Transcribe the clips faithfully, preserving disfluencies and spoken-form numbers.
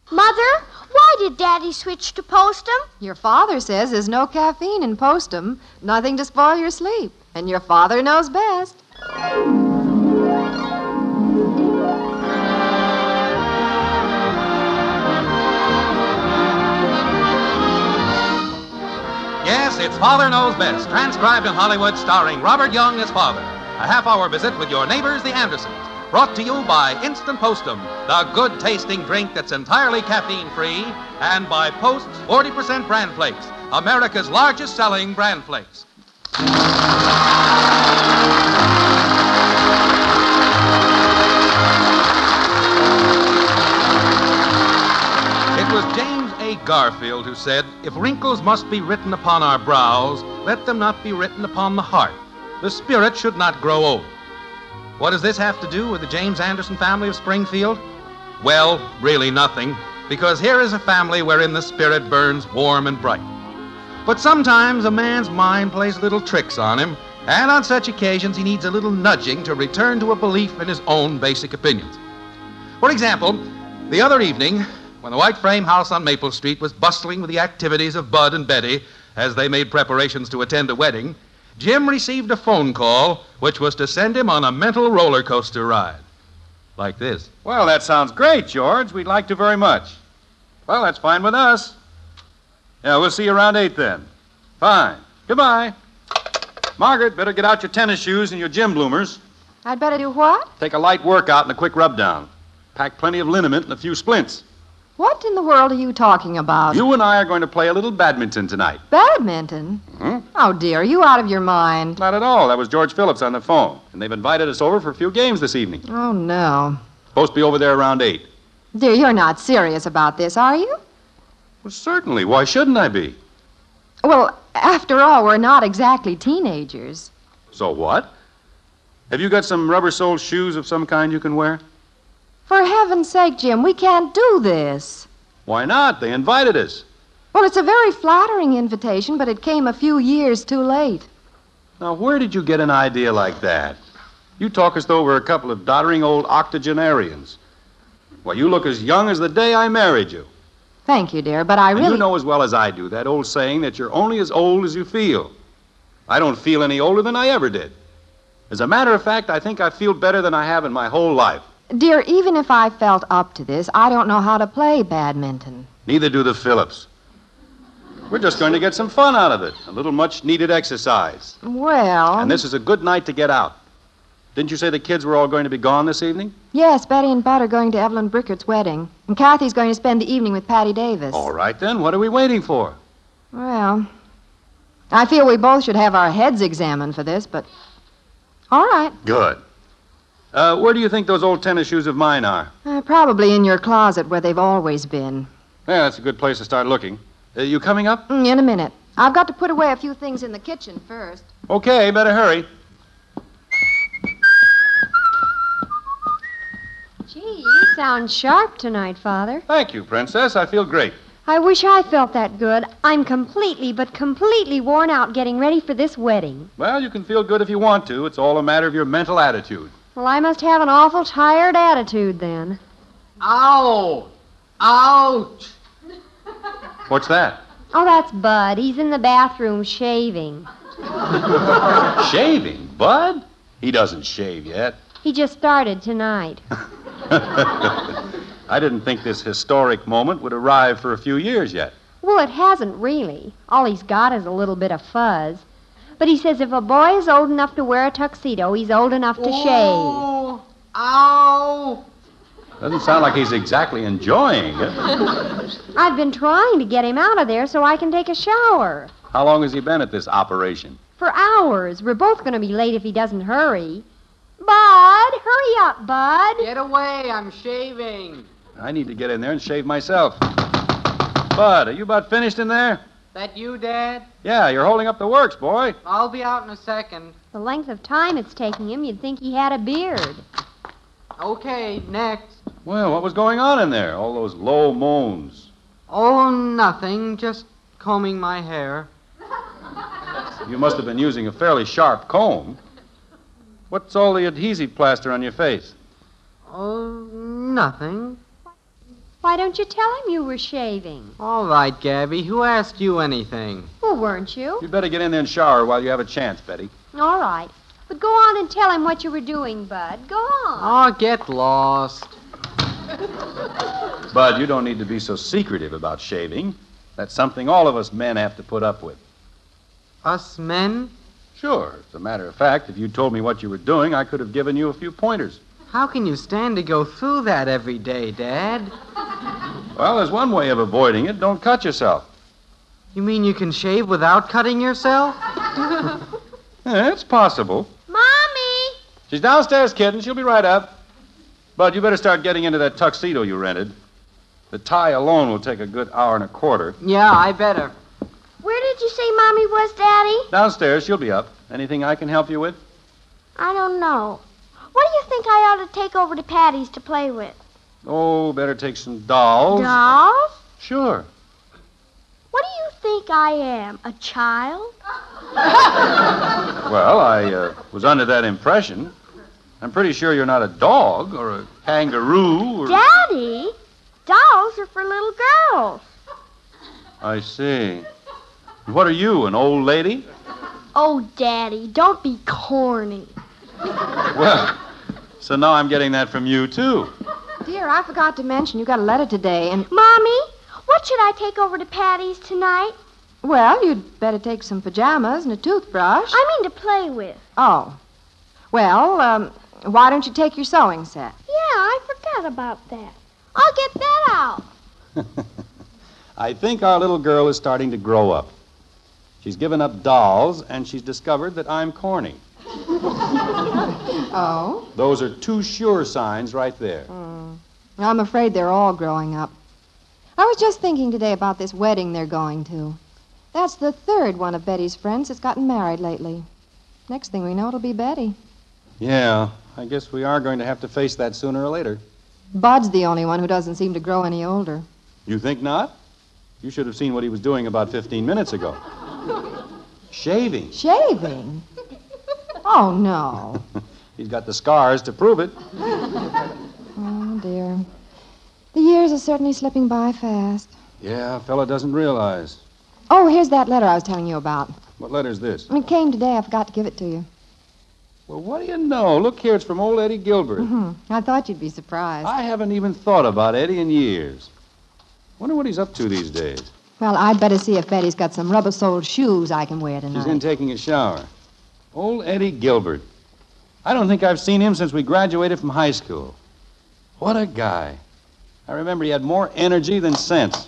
Mother, why did Daddy switch to Postum? Your father says there's no caffeine in Postum, nothing to spoil your sleep. And your father knows best. Yes, it's Father Knows Best, transcribed in Hollywood, starring Robert Young as Father. A half-hour visit with your neighbors, the Andersons. Brought to you by Instant Postum, the good-tasting drink that's entirely caffeine-free, and by Post's forty percent Bran Flakes, America's largest-selling Bran Flakes. It was James A. Garfield who said, "If wrinkles must be written upon our brows, let them not be written upon the heart. The spirit should not grow old." What does this have to do with the James Anderson family of Springfield? Well, really nothing, because here is a family wherein the spirit burns warm and bright. But sometimes a man's mind plays little tricks on him, and on such occasions he needs a little nudging to return to a belief in his own basic opinions. For example, the other evening, when the white frame house on Maple Street was bustling with the activities of Bud and Betty as they made preparations to attend a wedding, Jim received a phone call which was to send him on a mental roller coaster ride. Like this. Well, that sounds great, George. We'd like to very much. Well, that's fine with us. Yeah, we'll see you around eight then. Fine. Goodbye. Margaret, better get out your tennis shoes and your gym bloomers. I'd better do what? Take a light workout and a quick rub down. Pack plenty of liniment and a few splints. What in the world are you talking about? You and I are going to play a little badminton tonight. Badminton? Hmm? Oh, dear, are you out of your mind? Not at all. That was George Phillips on the phone. And they've invited us over for a few games this evening. Oh, no. Supposed to be over there around eight. Dear, you're not serious about this, are you? Well, certainly. Why shouldn't I be? Well, after all, we're not exactly teenagers. So what? Have you got some rubber-soled shoes of some kind you can wear? For heaven's sake, Jim, we can't do this. Why not? They invited us. Well, it's a very flattering invitation, but it came a few years too late. Now, where did you get an idea like that? You talk as though we're a couple of doddering old octogenarians. Well, you look as young as the day I married you. Thank you, dear, but I really... And you know as well as I do that old saying that you're only as old as you feel. I don't feel any older than I ever did. As a matter of fact, I think I feel better than I have in my whole life. Dear, even if I felt up to this, I don't know how to play badminton. Neither do the Phillips. We're just going to get some fun out of it. A little much-needed exercise. Well... And this is a good night to get out. Didn't you say the kids were all going to be gone this evening? Yes, Betty and Bud are going to Evelyn Brickert's wedding. And Kathy's going to spend the evening with Patty Davis. All right, then. What are we waiting for? Well, I feel we both should have our heads examined for this, but... All right. Good. Uh, where do you think those old tennis shoes of mine are? Uh, probably in your closet where they've always been. Yeah, that's a good place to start looking. Uh, you coming up? Mm, in a minute. I've got to put away a few things in the kitchen first. Okay, better hurry. Gee, you sound sharp tonight, Father. Thank you, Princess. I feel great. I wish I felt that good. I'm completely, but completely worn out getting ready for this wedding. Well, you can feel good if you want to. It's all a matter of your mental attitude. Well, I must have an awful tired attitude then. Ow! Ouch! What's that? Oh, that's Bud. He's in the bathroom shaving. Shaving? Bud? He doesn't shave yet. He just started tonight. I didn't think this historic moment would arrive for a few years yet. Well, it hasn't really. All he's got is a little bit of fuzz. But he says if a boy is old enough to wear a tuxedo, he's old enough to shave. Oh, ow! Doesn't sound like he's exactly enjoying it. I've been trying to get him out of there so I can take a shower. How long has he been at this operation? For hours. We're both going to be late if he doesn't hurry. Bud, hurry up, Bud. Get away, I'm shaving. I need to get in there and shave myself. Bud, are you about finished in there? That you, Dad? Yeah, you're holding up the works, boy. I'll be out in a second. The length of time it's taking him, you'd think he had a beard. Okay, next. Well, what was going on in there? All those low moans. Oh, nothing. Just combing my hair. You must have been using a fairly sharp comb. What's all the adhesive plaster on your face? Oh, nothing. Why don't you tell him you were shaving? All right, Gabby. Who asked you anything? Well, weren't you? You'd better get in there and shower while you have a chance, Betty. All right. But go on and tell him what you were doing, Bud. Go on. Oh, get lost. Bud, you don't need to be so secretive about shaving. That's something all of us men have to put up with. Us men? Sure. As a matter of fact, if you told me what you were doing, I could have given you a few pointers. How can you stand to go through that every day, Dad? Well, there's one way of avoiding it. Don't cut yourself. You mean you can shave without cutting yourself? Yeah, it's possible. Mommy! She's downstairs, kid, and she'll be right up. Bud, you better start getting into that tuxedo you rented. The tie alone will take a good hour and a quarter. Yeah, I better. Where did you say Mommy was, Daddy? Downstairs, she'll be up. Anything I can help you with? I don't know. What do you think I ought to take over to Patty's to play with? Oh, better take some dolls. Dolls? Sure. What do you think I am, a child? Well, I uh, was under that impression. I'm pretty sure you're not a dog or a kangaroo or... Daddy, dolls are for little girls. I see. What are you, an old lady? Oh, Daddy, don't be corny. Well, so now I'm getting that from you, too. Dear, I forgot to mention you got a letter today, and, Mommy, what should I take over to Patty's tonight? well, you'd better take some pajamas and a toothbrush. I mean to play with. Oh. Well, um, why don't you take your sewing set? Yeah, I forgot about that. I'll get that out. I think our little girl is starting to grow up. She's given up dolls, and she's discovered that I'm corny. Oh? Those are two sure signs right there. Mm. I'm afraid they're all growing up. I was just thinking today about this wedding they're going to. That's the third one of Betty's friends that's gotten married lately. Next thing we know, it'll be Betty. Yeah, I guess we are going to have to face that sooner or later. Bud's the only one who doesn't seem to grow any older. You think not? You should have seen what he was doing about fifteen minutes ago. Shaving. Shaving? Oh, no. He's got the scars to prove it. Oh, dear. The years are certainly slipping by fast. Yeah, a fella doesn't realize. Oh, here's that letter I was telling you about. What letter's this? It came today. I forgot to give it to you. Well, what do you know? Look here, it's from old Eddie Gilbert. Mm-hmm. I thought you'd be surprised. I haven't even thought about Eddie in years. Wonder what he's up to these days. Well, I'd better see if Betty's got some rubber-soled shoes I can wear tonight. She's in taking a shower. Old Eddie Gilbert. I don't think I've seen him since we graduated from high school. What a guy. I remember he had more energy than sense.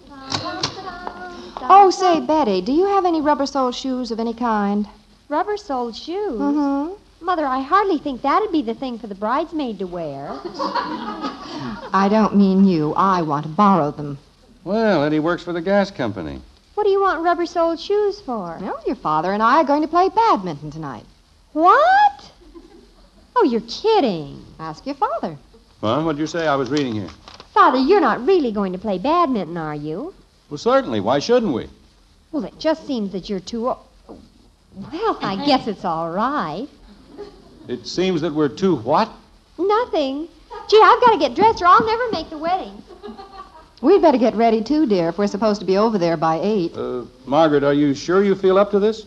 Oh, say, Betty, do you have any rubber-soled shoes of any kind? Rubber-soled shoes? Mm-hmm. Mother, I hardly think that'd be the thing for the bridesmaid to wear. I don't mean you. I want to borrow them. Well, Eddie works for the gas company. What do you want rubber-soled shoes for? Well, your father and I are going to play badminton tonight. What? Oh, you're kidding. Ask your father. Huh? What'd you say? I was reading here. Father, you're not really going to play badminton, are you? Well, certainly. Why shouldn't we? Well, it just seems that you're too... o- Well, I guess it's all right. It seems that we're too what? Nothing. Gee, I've got to get dressed or I'll never make the wedding. We'd better get ready, too, dear, if we're supposed to be over there by eight. Uh, Margaret, are you sure you feel up to this?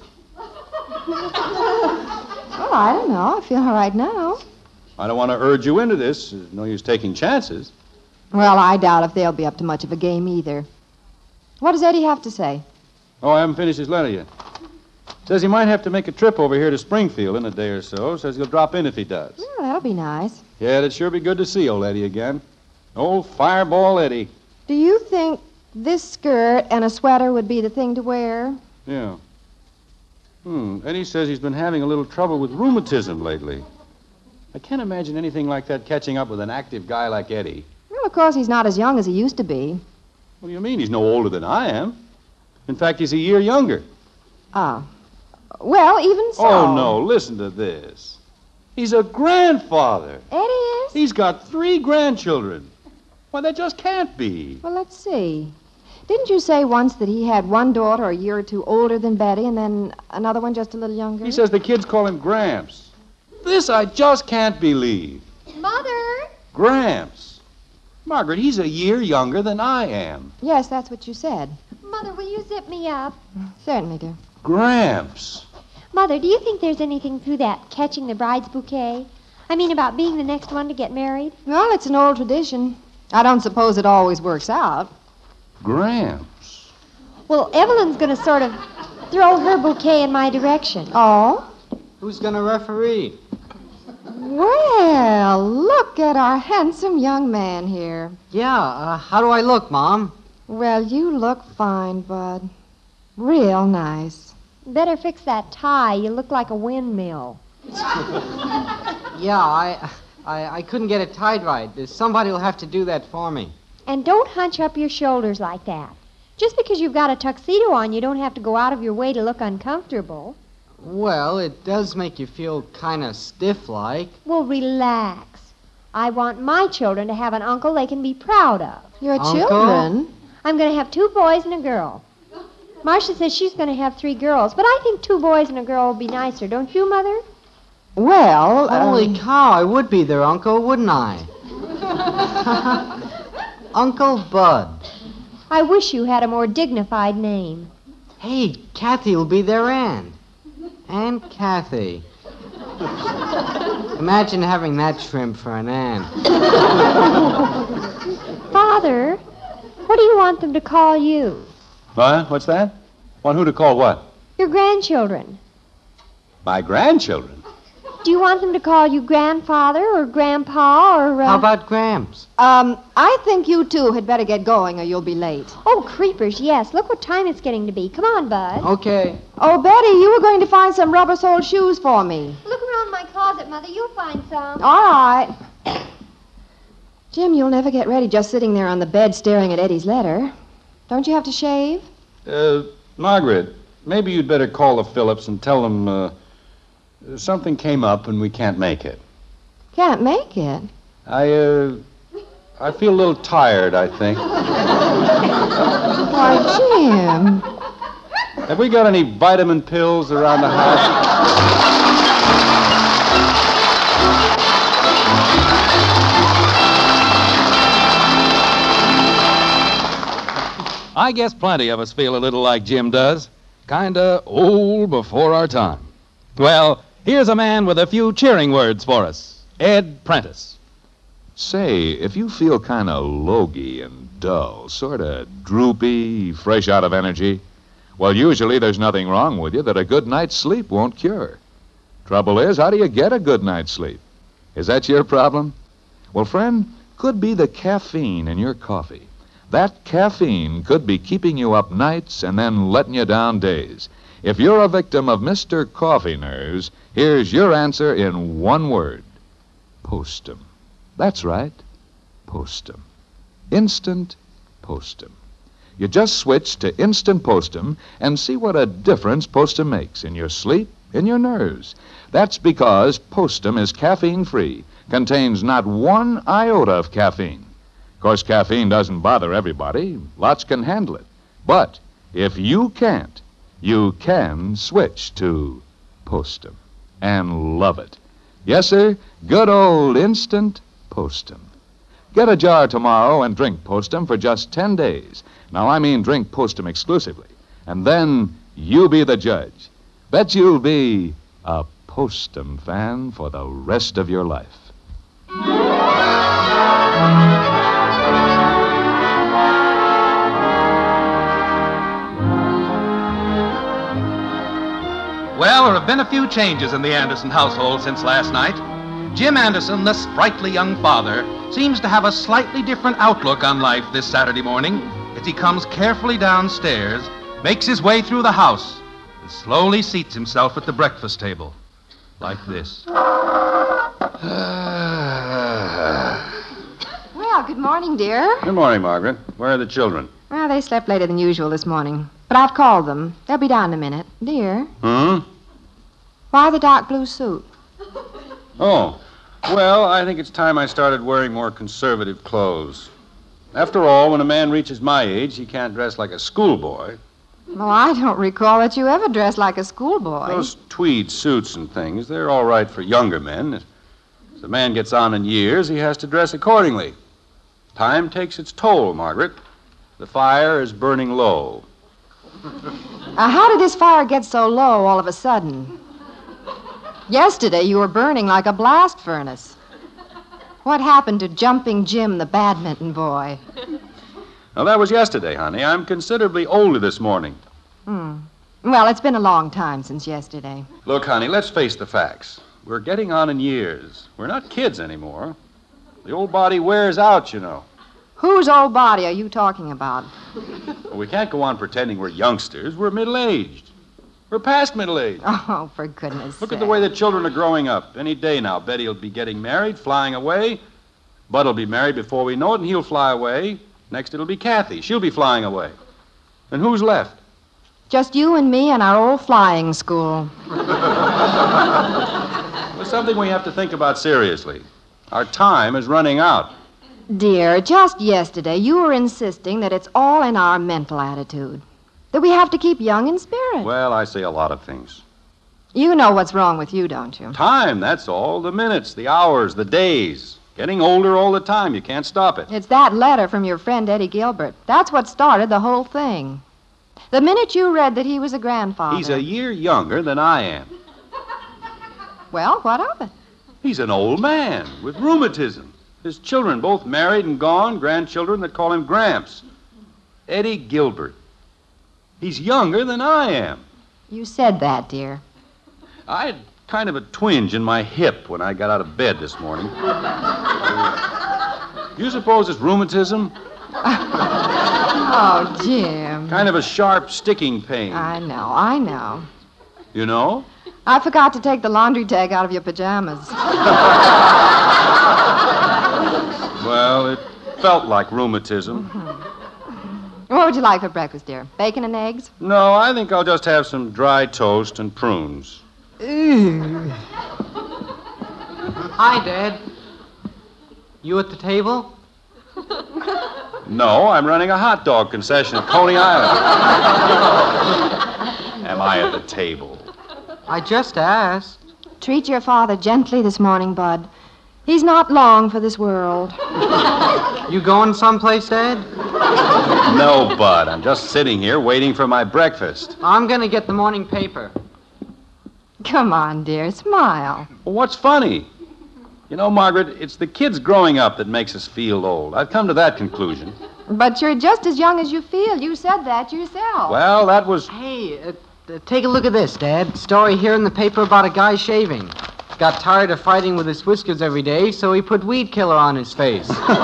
Well, I don't know. I feel all right now. I don't want to urge you into this. There's no use taking chances. Well, I doubt if they'll be up to much of a game either. What does Eddie have to say? Oh, I haven't finished his letter yet. Says he might have to make a trip over here to Springfield in a day or so. Says he'll drop in if he does. Well, that'll be nice. Yeah, it'd sure be good to see old Eddie again. Old Fireball Eddie. Do you think this skirt and a sweater would be the thing to wear? Yeah. Hmm. Eddie says he's been having a little trouble with rheumatism lately. I can't imagine anything like that catching up with an active guy like Eddie. Well, of course, he's not as young as he used to be. What do you mean? He's no older than I am. In fact, he's a year younger. Ah. Well, even so. Oh, no. Listen to this. He's a grandfather. Eddie is? He's got three grandchildren. Why, that just can't be. Well, let's see. Didn't you say once that he had one daughter a year or two older than Betty and then another one just a little younger? He says the kids call him Gramps. This I just can't believe. Mother? Gramps. Margaret, he's a year younger than I am. Yes, that's what you said. Mother, will you zip me up? Certainly, dear. Gramps. Mother, do you think there's anything through that catching the bride's bouquet? I mean, about being the next one to get married? Well, it's an old tradition. I don't suppose it always works out. Gramps. Well, Evelyn's going to sort of throw her bouquet in my direction. Oh? Who's going to referee? Well, look at our handsome young man here. Yeah, uh, how do I look, Mom? Well, you look fine, Bud. Real nice. Better fix that tie. You look like a windmill. Yeah, I, I I couldn't get it tied right. Somebody will have to do that for me. And don't hunch up your shoulders like that. Just because you've got a tuxedo on, you don't have to go out of your way to look uncomfortable. Well, it does make you feel kind of stiff-like. Well, relax. I want my children to have an uncle they can be proud of. Your Uncle? children? I'm going to have two boys and a girl. Marcia says she's going to have three girls, but I think two boys and a girl would be nicer, don't you, Mother? Well, Holy um, cow, I would be their uncle, wouldn't I? Uncle Bud. I wish you had a more dignified name. Hey, Kathy will be their aunt. Aunt Kathy. Imagine having that shrimp for an aunt. Father, what do you want them to call you? What? What's that? Want who to call what? Your grandchildren. My grandchildren. Do you want them to call you grandfather or grandpa or... Uh... How about Gramps? um, I think you two had better get going or you'll be late. Oh, creepers, yes. Look what time it's getting to be. Come on, Bud. Okay. Oh, Betty, you were going to find some rubber-soled shoes for me. Look around my closet, Mother. You'll find some. All right. Jim, you'll never get ready just sitting there on the bed staring at Eddie's letter. Don't you have to shave? Uh, Margaret, maybe you'd better call the Phillips and tell them, uh, something came up and we can't make it. Can't make it. I, uh, I feel a little tired, I think. Why, Jim. Have we got any vitamin pills around the house? I guess plenty of us feel a little like Jim does. Kinda old before our time. Well, here's a man with a few cheering words for us. Ed Prentice. Say, if you feel kind of logy and dull, sort of droopy, fresh out of energy, well, usually there's nothing wrong with you that a good night's sleep won't cure. Trouble is, how do you get a good night's sleep? Is that your problem? Well, friend, could be the caffeine in your coffee. That caffeine could be keeping you up nights and then letting you down days. If you're a victim of Mister Coffee Nerves, here's your answer in one word. Postum. That's right. Postum. Instant Postum. You just switch to Instant Postum and see what a difference Postum makes in your sleep, in your nerves. That's because Postum is caffeine-free, contains not one iota of caffeine. Of course, caffeine doesn't bother everybody. Lots can handle it. But if you can't, you can switch to Postum and love it. Yes, sir, good old Instant Postum. Get a jar tomorrow and drink Postum for just ten days. Now, I mean drink Postum exclusively. And then you be the judge. Bet you'll be a Postum fan for the rest of your life. Well, there have been a few changes in the Anderson household since last night. Jim Anderson, the sprightly young father, seems to have a slightly different outlook on life this Saturday morning as he comes carefully downstairs, makes his way through the house, and slowly seats himself at the breakfast table. Like this. Well, good morning, dear. Good morning, Margaret. Where are the children? Well, they slept later than usual this morning. But I've called them. They'll be down in a minute. Dear, Hmm? why the dark blue suit? Oh, well, I think it's time I started wearing more conservative clothes. After all, when a man reaches my age, he can't dress like a schoolboy. Well, I don't recall that you ever dressed like a schoolboy. Those tweed suits and things, they're all right for younger men. As the man gets on in years, he has to dress accordingly. Time takes its toll, Margaret. The fire is burning low. Uh, how did this fire get so low all of a sudden? Yesterday you were burning like a blast furnace. What happened to Jumping Jim, the badminton boy? Now, that was yesterday, honey. I'm considerably older this morning. Hmm. Well, it's been a long time since yesterday. Look, honey, let's face the facts. We're getting on in years. We're not kids anymore. The old body wears out, you know. Whose old body are you talking about? Well, we can't go on pretending we're youngsters. We're middle-aged. We're past middle age. Oh, for goodness sake. Look at the way the children are growing up. Any day now, Betty will be getting married, flying away. Bud will be married before we know it, and he'll fly away. Next, it'll be Kathy. She'll be flying away. And who's left? Just you and me and our old flying school. It's something we have to think about seriously. Our time is running out. Dear, just yesterday you were insisting that it's all in our mental attitude. That we have to keep young in spirit. Well, I say a lot of things. You know what's wrong with you, don't you? Time, that's all. The minutes, the hours, the days. Getting older all the time. You can't stop it. It's that letter from your friend Eddie Gilbert. That's what started the whole thing. The minute you read that he was a grandfather... He's a year younger than I am. Well, what of it? He's an old man with rheumatism. His children both married and gone, grandchildren that call him Gramps. Eddie Gilbert. He's younger than I am. You said that, dear. I had kind of a twinge in my hip when I got out of bed this morning. You suppose it's rheumatism? Oh, Jim. Kind of a sharp, sticking pain. I know, I know. You know? I forgot to take the laundry tag out of your pajamas. Well, it felt like rheumatism. Mm-hmm. What would you like for breakfast, dear? Bacon and eggs? No, I think I'll just have some dry toast and prunes. Ooh. Hi, Dad. You at the table? No, I'm running a hot dog concession at Coney Island. Am I at the table? I just asked. Treat your father gently this morning, Bud. He's not long for this world. You going someplace, Dad? No, Bud. I'm just sitting here waiting for my breakfast. I'm going to get the morning paper. Come on, dear. Smile. Well, what's funny? You know, Margaret, it's the kids growing up that makes us feel old. I've come to that conclusion. But you're just as young as you feel. You said that yourself. Well, that was... Hey, uh, uh, take a look at this, Dad. Story here in the paper about a guy shaving. Got tired of fighting with his whiskers every day, so he put weed killer on his face.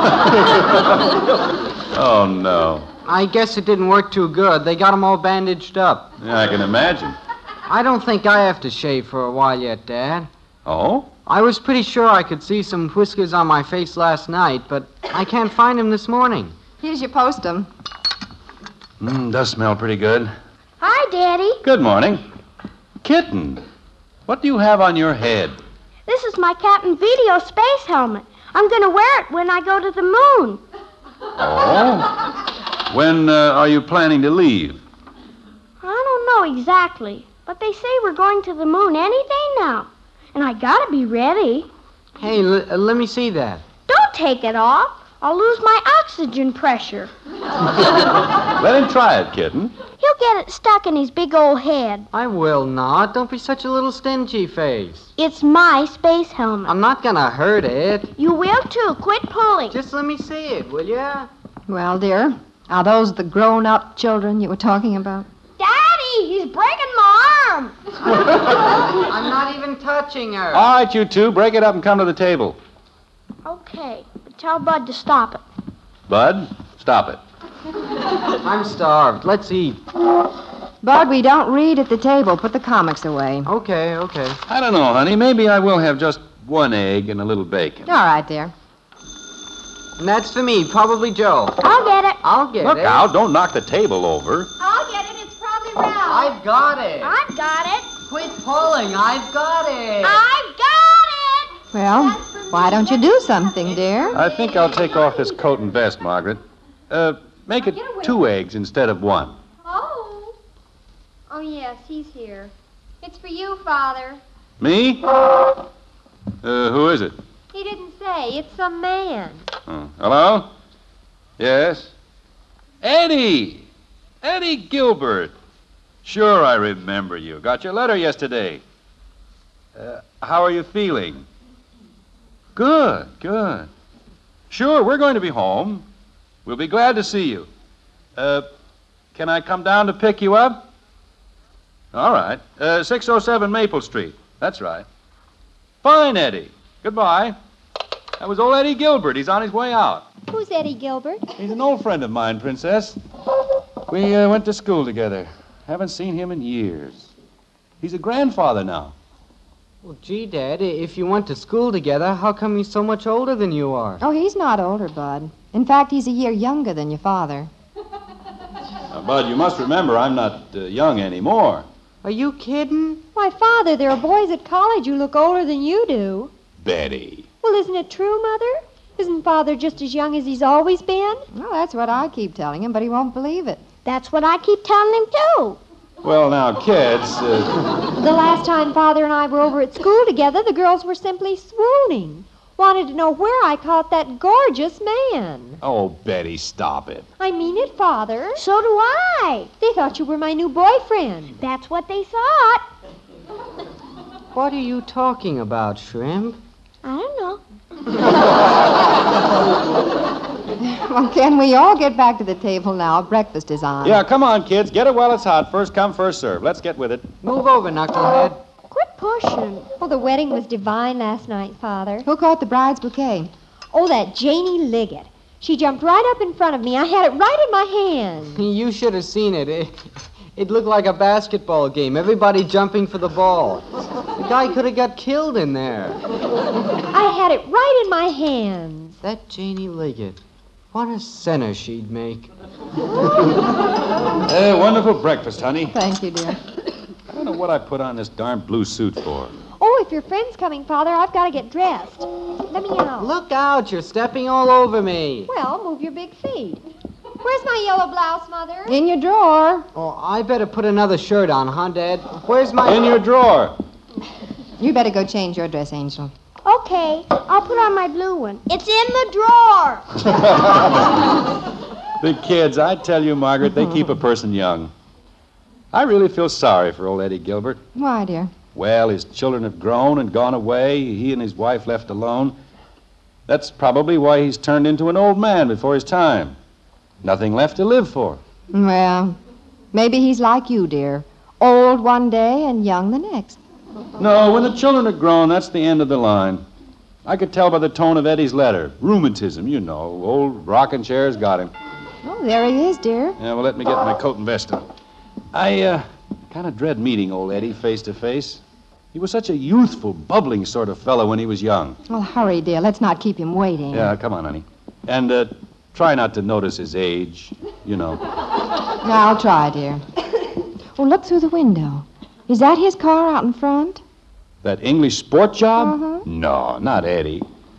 Oh, no. I guess it didn't work too good. They got him all bandaged up. Yeah, I can imagine. I don't think I have to shave for a while yet, Dad. Oh? I was pretty sure I could see some whiskers on my face last night, but I can't find them this morning. Here's your postum. Mmm, does smell pretty good. Hi, Daddy. Good morning. Kitten, what do you have on your head? This is my Captain Video space helmet. I'm going to wear it when I go to the moon. Oh? When uh, are you planning to leave? I don't know exactly, but they say we're going to the moon any day now. And I gotta be ready. Hey, l- uh, let me see that. Don't take it off. I'll lose my oxygen pressure. Let him try it, Kitten. He'll get it stuck in his big old head. I will not. Don't be such a little stingy face. It's my space helmet. I'm not gonna hurt it. You will too. Quit pulling. Just let me see it, will ya? Well, dear, are those the grown-up children you were talking about? Daddy, he's breaking my arm. I'm not even touching her. All right, you two, break it up and come to the table. Okay, but tell Bud to stop it. Bud, stop it. I'm starved. Let's eat. Bud, we don't read at the table. Put the comics away. Okay, okay. I don't know, honey. Maybe I will have just one egg and a little bacon. All right, dear. And that's for me, probably Joe. I'll get it. I'll get Look it. out, don't knock the table over. I'll get it. It's probably Ralph. I've got it. I've got it. Quit pulling. I've got it. I've got it. Well, why don't you do something, dear? I think I'll take off this coat and vest, Margaret. Uh, make it two eggs instead of one. Oh. Oh, yes, he's here. It's for you, Father. Me? Uh, who is it? He didn't say. It's some man. Oh. Hello? Yes? Eddie! Eddie Gilbert. Sure, I remember you. Got your letter yesterday. Uh, how are you feeling? Good, good. Sure, we're going to be home. We'll be glad to see you. Uh, can I come down to pick you up? All right. Uh, six oh seven Maple Street. That's right. Fine, Eddie. Goodbye. That was old Eddie Gilbert. He's on his way out. Who's Eddie Gilbert? He's an old friend of mine, Princess. We uh, went to school together. Haven't seen him in years. He's a grandfather now. Well, gee, Dad, if you went to school together, how come he's so much older than you are? Oh, he's not older, Bud. In fact, he's a year younger than your father. Now, Bud, you must remember I'm not uh, young anymore. Are you kidding? Why, Father, there are boys at college who look older than you do. Betty. Well, isn't it true, Mother? Isn't Father just as young as he's always been? Well, that's what I keep telling him, but he won't believe it. That's what I keep telling him, too. Well, now, kids, uh, The last time Father and I were over at school together, the girls were simply swooning. Wanted to know where I caught that gorgeous man. oh, Betty, stop it. I mean it, Father. So do I. They thought you were my new boyfriend. That's what they thought. What are you talking about, Shrimp? I don't know. Well, can we all get back to the table now? Breakfast is on. Yeah, come on, kids. Get it while it's hot. First come, first serve. Let's get with it. Move over, knucklehead. Quit pushing. Oh, the wedding was divine last night, Father. Who caught the bride's bouquet? Oh, that Janie Liggett. She jumped right up in front of me. I had it right in my hand. You should have seen it. It, it looked like a basketball game. Everybody jumping for the ball. The guy could have got killed in there. I had it right in my hands. That Janie Liggett. What a center she'd make. Hey, wonderful breakfast, honey. Thank you, dear. I don't know what I put on this darn blue suit for. Oh, if your friend's coming, Father, I've got to get dressed. Let me out. Look out, you're stepping all over me. Well, move your big feet. Where's my yellow blouse, Mother? In your drawer. Oh, I better put another shirt on, huh, Dad? Where's my... In your drawer. You better go change your dress, Angel. Okay, I'll put on my blue one. It's in the drawer. The kids, I tell you, Margaret, they keep a person young. I really feel sorry for old Eddie Gilbert. Why, dear? Well, his children have grown and gone away. He and his wife left alone. That's probably why he's turned into an old man before his time. Nothing left to live for. Well, maybe he's like you, dear. Old one day and young the next. No, when the children are grown, that's the end of the line. I could tell by the tone of Eddie's letter. Rheumatism, you know. Old rocking chair's got him. Oh, there he is, dear. Yeah, well, let me get my coat and vest on. I, uh, kind of dread meeting old Eddie face to face. He was such a youthful, bubbling sort of fellow when he was young. Well, hurry, dear. Let's not keep him waiting. Yeah, come on, honey. And, uh, try not to notice his age, you know. Now, I'll try, dear. Oh, look through the window. Is that his car out in front? That English sport job? Uh-huh. No, not Eddie.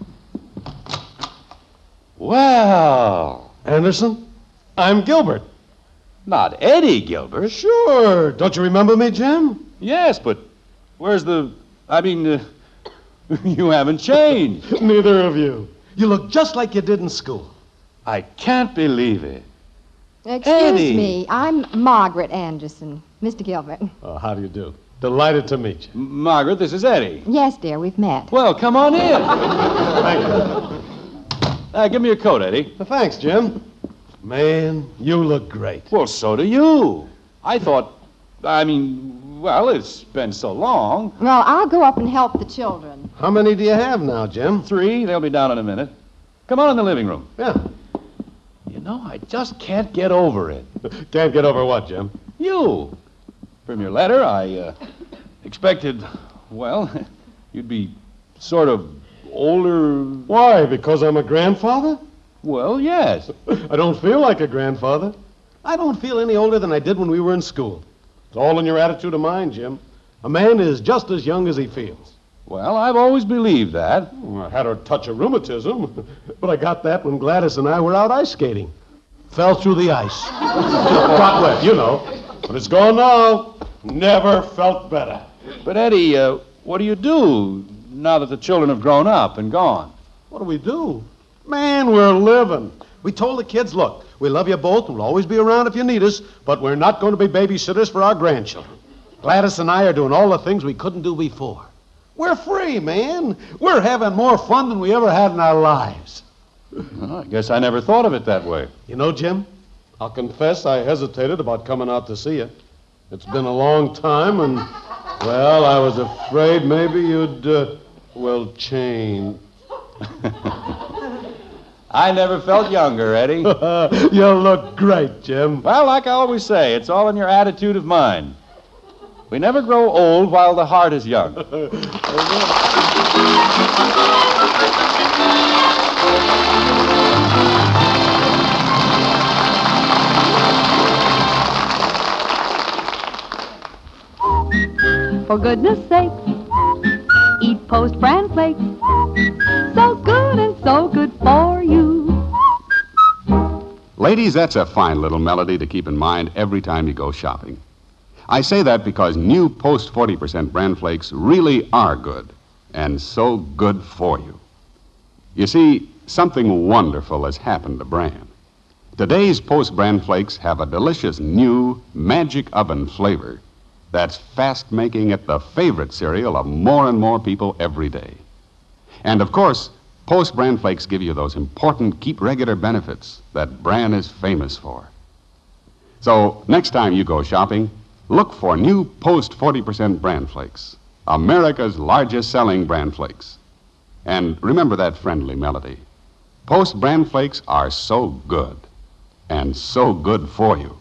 Well, Anderson, I'm Gilbert. not Eddie Gilbert. Sure. Don't you remember me, Jim? Yes, but where's the... I mean, uh, you haven't changed. Neither of you. You look just like you did in school. I can't believe it. Excuse Eddie. me. I'm Margaret Anderson. Mister Gilbert. Oh, how do you do? Delighted to meet you. M- Margaret, this is Eddie. Yes, dear, we've met. Well, come on in. Thank you. Uh, give me your coat, Eddie. Well, thanks, Jim. Man, you look great. Well, so do you. I thought... I mean, well, it's been so long. Well, I'll go up and help the children. How many do you have now, Jim? Three. They'll be down in a minute. Come on in the living room. Yeah. You know, I just can't get over it. Can't get over what, Jim? You. From your letter, I uh, expected, well, you'd be sort of older. Why? Because I'm a grandfather? Well, yes. I don't feel like a grandfather. I don't feel any older than I did when we were in school. It's all in your attitude of mind, Jim. A man is just as young as he feels. Well, I've always believed that. Well, I had a touch of rheumatism, but I got that when Gladys and I were out ice skating. Fell through the ice. Got wet, you know. But it's gone now. Never felt better. But, Eddie, uh, what do you do now that the children have grown up and gone? What do we do? Man, we're living. We told the kids, look, we love you both and we'll always be around if you need us, but we're not going to be babysitters for our grandchildren. Gladys and I are doing all the things we couldn't do before. We're free, man. We're having more fun than we ever had in our lives. Well, I guess I never thought of it that way. You know, Jim, I'll confess I hesitated about coming out to see you. It's been a long time, and, well, I was afraid maybe you'd, uh, well, change. I never felt younger, Eddie. You look great, Jim. Well, like I always say, it's all in your attitude of mind. We never grow old while the heart is young. For goodness sake, eat Post Bran Flakes. So good and so good for you. Ladies, that's a fine little melody to keep in mind every time you go shopping. I say that because new Post forty percent Bran Flakes really are good, and so good for you. You see, something wonderful has happened to Bran. Today's Post Bran Flakes have a delicious new magic oven flavor that's fast making it the favorite cereal of more and more people every day. And of course, Post Bran Flakes give you those important keep regular benefits that Bran is famous for. So, next time you go shopping, look for new Post forty percent Bran Flakes, America's largest selling Bran Flakes. And remember that friendly melody. Post Bran Flakes are so good, and so good for you.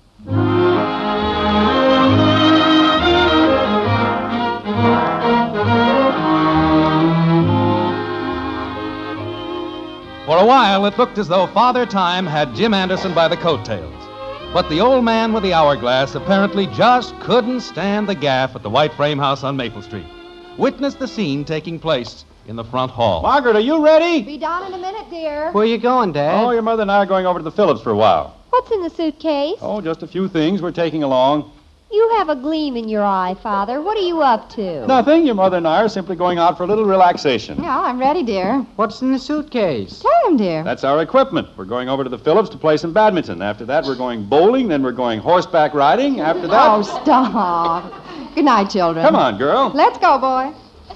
For a while, it looked as though Father Time had Jim Anderson by the coattails. But the old man with the hourglass apparently just couldn't stand the gaff at the White Frame House on Maple Street. Witness the scene taking place in the front hall. Margaret, are you ready? Be down in a minute, dear. Where you going, Dad? Oh, your mother and I are going over to the Phillips for a while. What's in the suitcase? Oh, just a few things we're taking along. You have a gleam in your eye, Father. What are you up to? Nothing. Your mother and I are simply going out for a little relaxation. Yeah, I'm ready, dear. What's in the suitcase? Tell him, dear. That's our equipment. We're going over to the Phillips to play some badminton. After that, we're going bowling. Then we're going horseback riding. After that... Oh, stop. Good night, children. Come on, girl. Let's go, boy.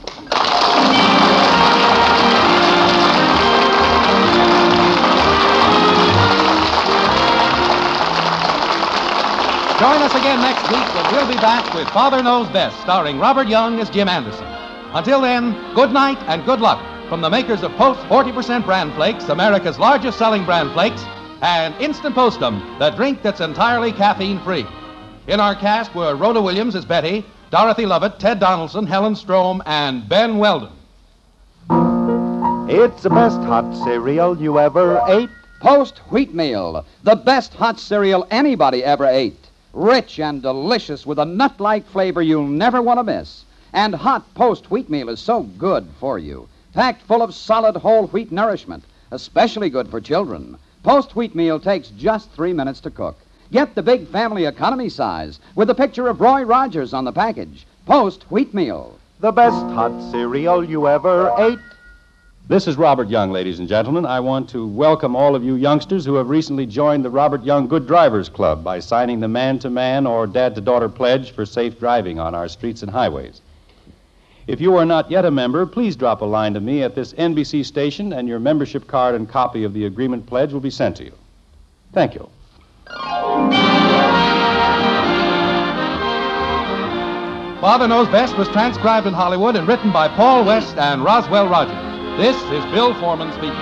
Join us again next week when we'll be back with Father Knows Best, starring Robert Young as Jim Anderson. Until then, good night and good luck from the makers of Post forty percent Bran Flakes, America's largest selling Bran Flakes, and Instant Postum, the drink that's entirely caffeine-free. In our cast were Rhoda Williams as Betty, Dorothy Lovett, Ted Donaldson, Helen Strome, and Ben Weldon. It's the best hot cereal you ever ate. Post Wheatmeal, the best hot cereal anybody ever ate. Rich and delicious with a nut-like flavor you'll never want to miss. And hot Post Wheatmeal is so good for you. Packed full of solid whole wheat nourishment, especially good for children. Post Wheatmeal takes just three minutes to cook. Get the big family economy size with a picture of Roy Rogers on the package. Post Wheatmeal. The best hot cereal you ever ate. This is Robert Young, ladies and gentlemen. I want to welcome all of you youngsters who have recently joined the Robert Young Good Drivers Club by signing the man-to-man or dad-to-daughter pledge for safe driving on our streets and highways. If you are not yet a member, please drop a line to me at this N B C station, and your membership card and copy of the agreement pledge will be sent to you. Thank you. Father Knows Best was transcribed in Hollywood and written by Paul West and Roswell Rogers. This is Bill Foreman speaking.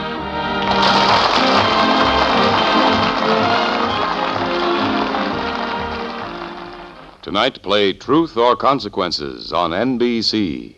Tonight, play Truth or Consequences on N B C.